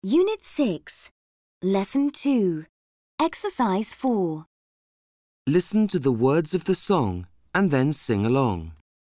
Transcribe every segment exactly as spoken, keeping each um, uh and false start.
Unit six, Lesson two, Exercise four. Listen to the words of the song and then sing along.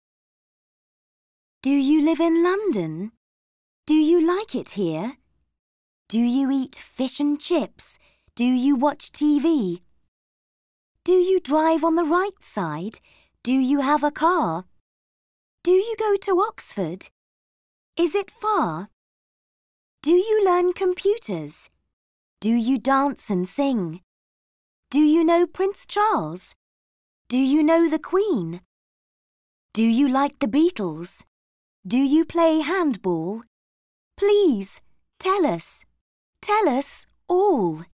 Do you live in London? Do you like it here? Do you eat fish and chips? Do you watch T V? Do you drive on the right side? Do you have a car? Do you go to Oxford? Is it far? Do you learn computers? Do you dance and sing? Do you know Prince Charles? Do you know the Queen? Do you like the Beatles? Do you play handball? Please, tell us. Tell us all.